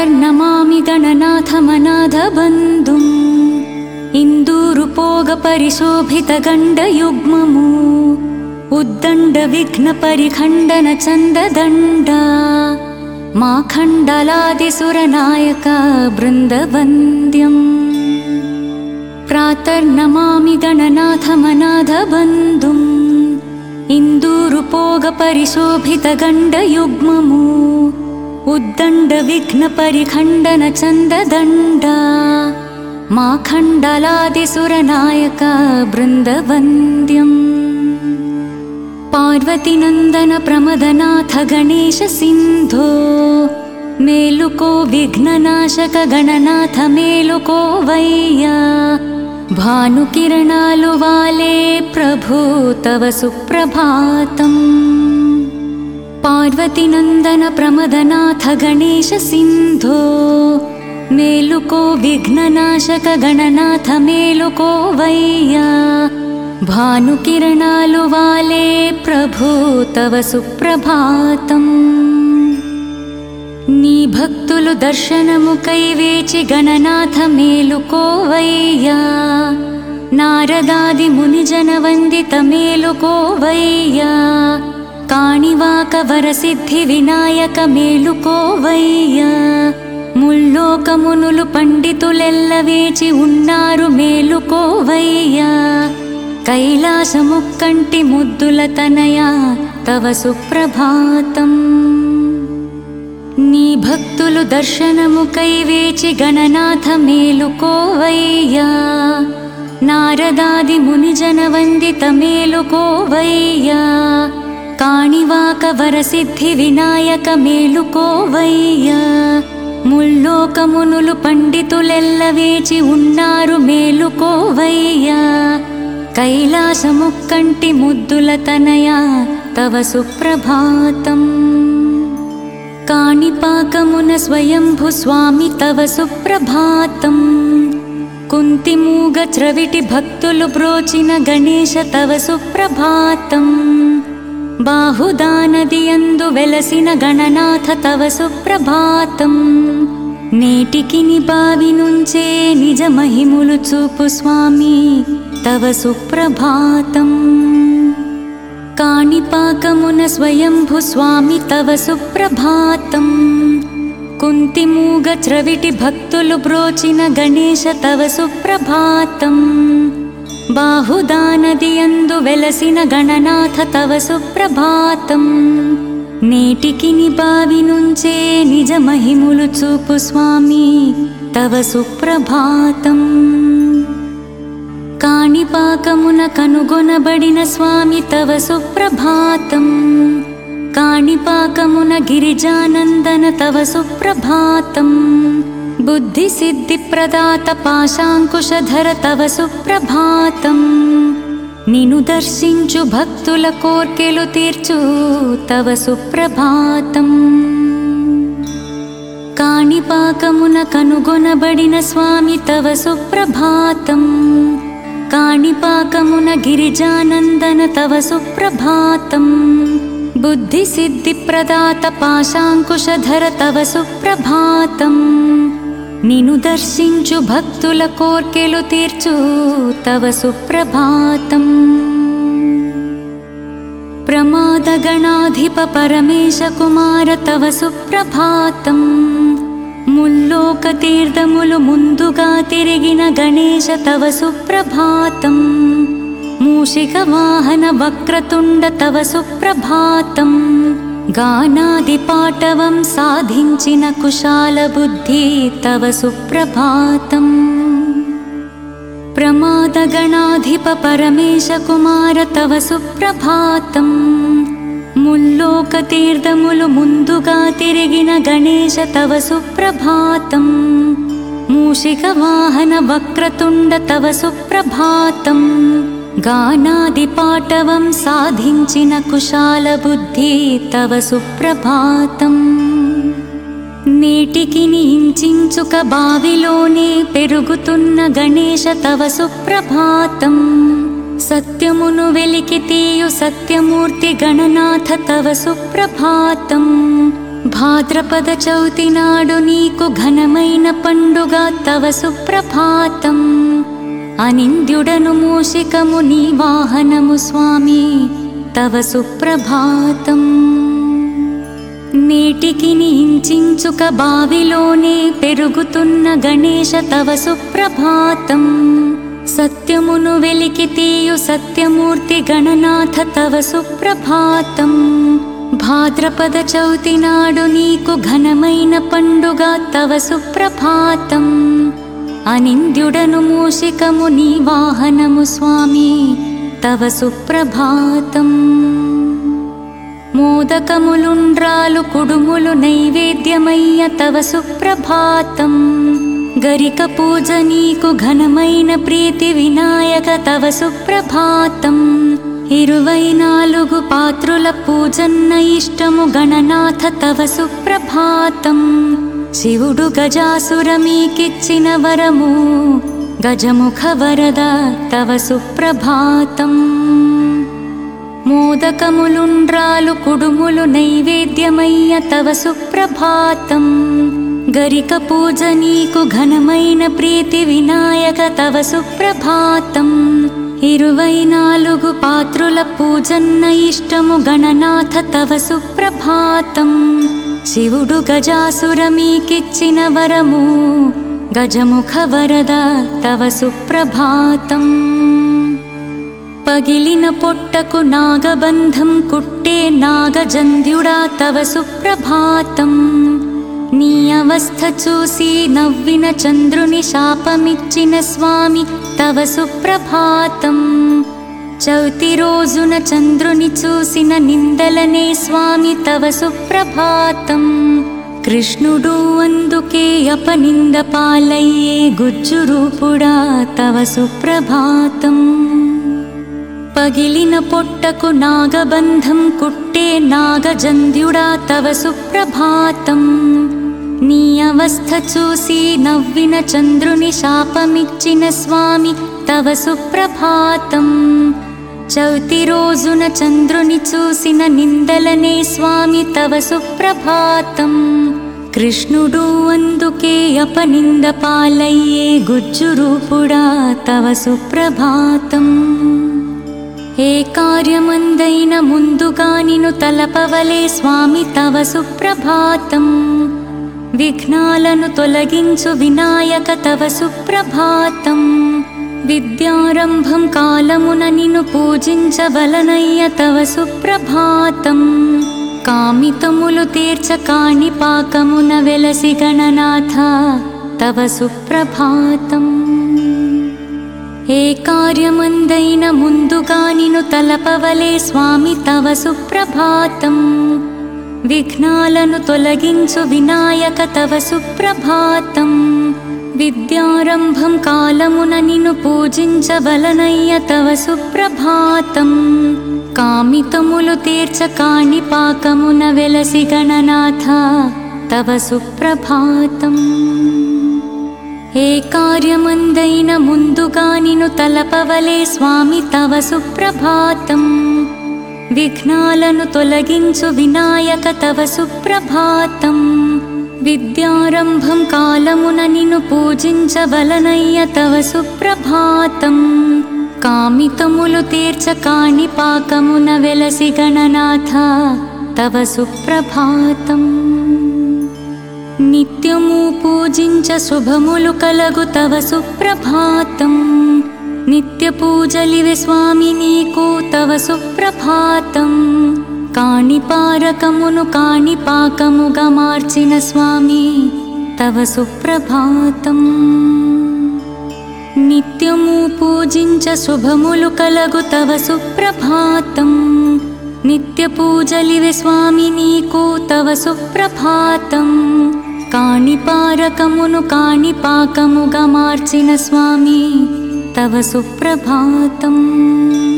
प्रातर्नमामि गणनाथमनाथबन्धुम् इन्दूरुपोगपरिशोभितगण्डयुग्ममु उद्दण्डविघ्नपरिखण्डनचन्ददण्डा माखण्डलादिसुरनायक बृन्दवन्द्यम् प्रातर्नमामि गणनाथमनाथबन्धुम् इन्दूरुपोगपरिशोभितगण्डयुग्ममु उद्दण्डविघ्नपरिखण्डनचन्ददण्डा माखण्डलादिसुरनायक बृन्दवन्द्यम् पार्वतीनन्दन प्रमदनाथ गणेश सिन्धो मेलुको विघ्ननाशक गणनाथ मेलुको वैया भानुकिरणालु वाले प्रभु तव सुप्रभातम् पार्वतीनन्दन प्रमदनाथ गणेश सिन्धो मेलुको विघ्ननाशक गणनाथ मेलुको वैया भानुकिरणालु वाले प्रभु तव सुप्रभातम् नी भक्तुलु दर्शनमुकై వేచి गणनाथ मेलुको वैया नारदादि मुनिजन वंदित मेलुको वैया काणिवाक वरसिद्धि विनायक मेलुको वैया ముల్లోకమునులు పండితులెల్ల వేచి ఉన్నారు మేలుకో వయ్యా కైలాసముక్కంటి ముద్దుల తనయ తవ సుప్రభాతం నీ భక్తులు దర్శనముకై వేచి గణనాథ మేలుకో వయ్యా నారదాది మునిజన వందిత మేలుకో వయ్యా కాణివాక వరసిద్ధి వినాయక మేలుకో వయ్యా ముల్లోకమునులు పండితులెల్ల వేచి ఉన్నారు మేలుకో వయ్యా కైలాసముక్కంటి ముద్దుల తనయ తవ సుప్రభాతం కాణిపాకమున స్వయంభు స్వామి తవ సుప్రభాతం కుంతిమూగ త్రవిటి భక్తులు బ్రోచిన గణేశ తవ సుప్రభాతం బాహుదానదియందు వెలసిన గణనాథ తవ సుప్రభాతం నేటికి ని బావి నుంచే నిజ మహిములు చూపు స్వామి తవ సుప్రభాతం కాణిపాకమున స్వయంభు స్వామి తవ సుప్రభాతం కుంతిమూగ త్రవిటి భక్తులు బ్రోచిన గణేశ తవ సుప్రభాతం బాహుదానదియందు వెలసిన గణనాథ తవ సుప్రభాతం నేటికి ని బావి నుంచే నిజ మహిములు చూపు స్వామి తవ సుప్రభాతం కాణిపాకమున కనుగొనబడిన స్వామి తవ సుప్రభాతం కాణిపాకమున గిరిజానందన తవ సుప్రభాతం బుద్ధి సిద్ధి ప్రదాత పాశాంకుశధర తవ సుప్రభాతం నిను దర్శించు భక్తుల కోర్కెలు తీర్చు తవ సుప్రభాతం కాణిపాకమున కనుగొనబడిన స్వామి తవ సుప్రభాతం కాణిపాకమున గిరిజానందన తవ సుప్రభాతం బుద్ధి సిద్ధి ప్రదాత పాశాంకుశధర తవ సుప్రభాతం నిను దర్శించు భక్తుల కోర్కెలు తీర్చు తవ సుప్రభాతం ప్రమాద గణాధిప పరమేశ కుమార తవ సుప్రభాతం ముల్లోక తీర్థములు ముందుగా తిరిగిన గణేశ తవ సుప్రభాతం మూషిక వాహన వక్రతుండ తవ సుప్రభాతం గానాది పాటవం సాధించిన కుశాల బుద్ధి తవ సుప్రభాతం ప్రమాద గణాధిప పరమేశ కుమార తవ సుప్రభాతం ముల్లోక తీర్థములు ముందుగా తిరిగిన గణేశ తవ సుప్రభాతం మూషిక వాహన వక్రతుండ తవ సుప్రభాతం గానాది పాటవం సాధించిన కుశాల బుద్ధి తవ సుప్రభాతం నేటికి ని ఇంచుక బావిలోనే పెరుగుతున్న గణేశ తవ సుప్రభాతం సత్యమును వెలికి తీయు సత్యమూర్తి గణనాథ తవ సుప్రభాతం భాద్రపద చౌతి నాడు నీకు ఘనమైన పండుగ తవ సుప్రభాతం అనింద్యుడను మూషికము నీ వాహనము స్వామి తవ సుప్రభాతం నేటికి ఇంచుక బావిలోనే పెరుగుతున్న గణేశ తవ సుప్రభాతం సత్యమును వెలికి తీయు సత్యమూర్తి గణనాథ తవ సుప్రభాతం భాద్రపద చౌతి నాడు నీకు ఘనమైన పండుగ తవ సుప్రభాతం అనింద్యుడను మూషికము నీ వాహనము స్వామి తవ సుప్రభాతం మోదకములుండ్రాలు కుడుములు నైవేద్యమయ్య తవ సుప్రభాతం గరిక పూజ నీకు ఘనమైన ప్రీతి వినాయక తవ సుప్రభాతం 24 పాత్రుల పూజన్న ఇష్టము గణనాథ తవ సుప్రభాతం శివుడు గజాసురమీకిచ్చిన వరము గజముఖ వరద తవ సుప్రభాతం మోదకములుండ్రాలు కుడుములు నైవేద్యమయ్య తవ సుప్రభాతం గరిక పూజ నీకు ఘనమైన ప్రీతి వినాయక తవ సుప్రభాతం 24 పాత్రుల పూజన్న ఇష్టము గణనాథ తవ సుప్రభాతం శివుడు గజాసురమీకిచ్చిన వరము గజముఖ వరద తవ సుప్రభాతం పగిలిన పొట్టకు నాగబంధం కుట్టే నాగజంధ్యుడా తవ సుప్రభాతం నీ అవస్థ చూసి నవ్విన చంద్రుని శాపమిచ్చిన స్వామి తవ సుప్రభాతం చౌతి రోజున చంద్రుని చూసిన నిందలనే స్వామి తవ సుప్రభాతం కృష్ణుడు అందుకే అపనింద పాలయ్యే గుజ్జు రూపుడా తవ సుప్రభాతం పగిలిన పొట్టకు నాగబంధం కుట్టే నాగజంధ్యుడా తవ సుప్రభాతం నీ అవస్థ చూసి నవ్విన చంద్రుని శాపమిచ్చిన స్వామి తవ సుప్రభాతం చౌతి రోజున చంద్రుని చూసిన నిందలనే స్వామి తవ సుప్రభాతం కృష్ణుడు అందుకే అపనింద పాలయ్యే గుజ్జు రూపుడా తవ సుప్రభాతం ఏ కార్యమందైన ముందుగా నిన్ను తలపవలే స్వామి తవ సుప్రభాతం విఘ్నాలను తొలగించు వినాయక తవ సుప్రభాతం విద్యారంభం కాలమున నిన్ను పూజించవలనయ్య తవ సుప్రభాతం కామితములు తీర్చ కాణిపాకమున వెలసి గణనాథ తవ సుప్రభాతం ఏ కార్యమందైన ముందుగా నిన్ను తలపవలే స్వామి తవ సుప్రభాతం విఘ్నాలను తొలగించు వినాయక తవ సుప్రభాతం విద్యారంభం కాలమున నిన్ను పూజించవలనయ్య తవ సుప్రభాతం కామితములు తీర్చ కాణిపాకమున వెలసి గణనాథ తవ సుప్రభాతం ఏ కార్యమందైన ముందుగా నిన్ను తలపవలే స్వామి తవ సుప్రభాతం విఘ్నాలను తొలగించు వినాయక తవ సుప్రభాతం విద్యారంభం కాలమున నిన్ను పూజించవలనయ్య తవ సుప్రభాతం కామితములు తీర్చ కాణిపాకమున వెలసి గణనాథ తవ సుప్రభాతం నిత్యము పూజించ శుభములు కలగు తవ సుప్రభాతం నిత్య పూజలివే స్వామి నీకు తవ సుప్రభాతం కాణిపారకమును కాణిపాకముగా మార్చిన స్వామి తవ సుప్రభాతం నిత్యము పూజించ శుభములు కలగు తవ సుప్రభాతం నిత్య పూజలివే స్వామి నీకు తవ సుప్రభాతం కాణిపారకమును కాణిపాకముగా మార్చిన స్వామి తవ సుప్రభాతం